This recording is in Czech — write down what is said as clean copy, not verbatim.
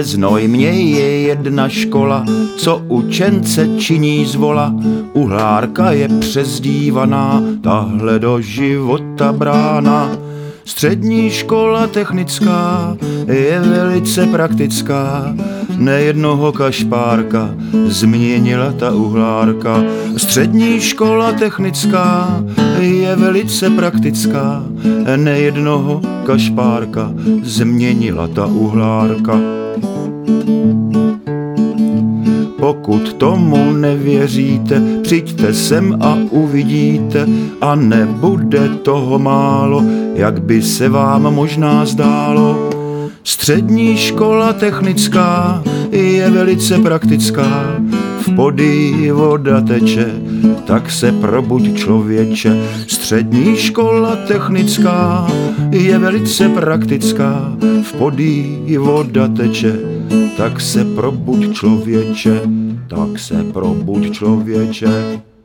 Znojmě je jedna škola, co učence činí zvola. Uhlárka je přezdívaná, tahle do života brána. Střední škola technická je velice praktická, nejednoho kašpárka změnila ta uhlárka. Střední škola technická je velice praktická, nejednoho kašpárka změnila ta uhlárka. Pokud tomu nevěříte, přijďte sem a uvidíte, a nebude toho málo, jak by se vám možná zdálo. Střední škola technická je velice praktická, v Podyji voda teče, tak se probuď člověče. Střední škola technická je velice praktická, v Podyji voda teče, tak se probuď člověče, tak se probuď člověče.